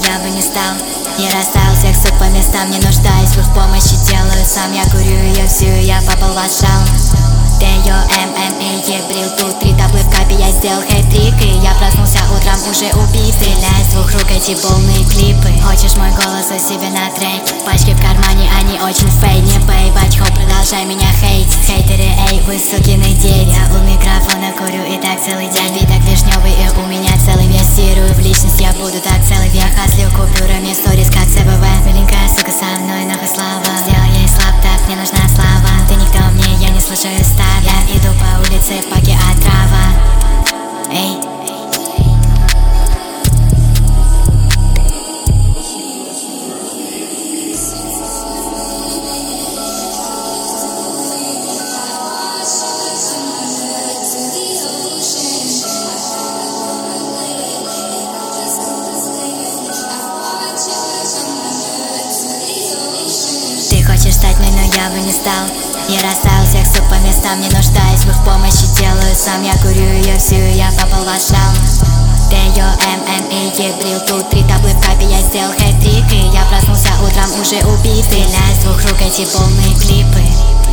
я бы не стал. Я расставил всех сук по местам, не нуждаюсь в их помощи, делаю сам. Я курю ее всю, и я попал в астрал. Т.Ё.М.М.И. брил тут 3 таблы в капе, я сделал хэт-трик. И я проснулся утром уже убит. Стреляю с 2 рук, эти полные клипы. Хочешь мой голос у себя на трек? Пачки в кармане, они очень фейк. Не пей, бачхо, продолжай меня хейт. Хейтеры, эй, вы сукины дети. Я у микрофона курю и так целый день. Биток вишневый, и у меня целый инвестирую в личность. Я буду так целый век, хазлю купюрами, сторис как ЦБВ. Миленькая сука со мной, нахуй слава. Сделай ей слаб, так мне нужна слава. Ты никто мне, я не слушаю став. Я иду по улице, паки отрава. Эй. Ты хочешь стать мной, но я бы не стал. Я расставил всех сук по местам, не нуждаюсь в их помощи, делаю сам. Я курю ее всю, и я попал в астрал. Т.Ё.М.М.И. брил тут 3 таблы в капе, я сделал хэт-трик. И я проснулся утром уже убит. Стреляю с 2 рук, эти полные клипы.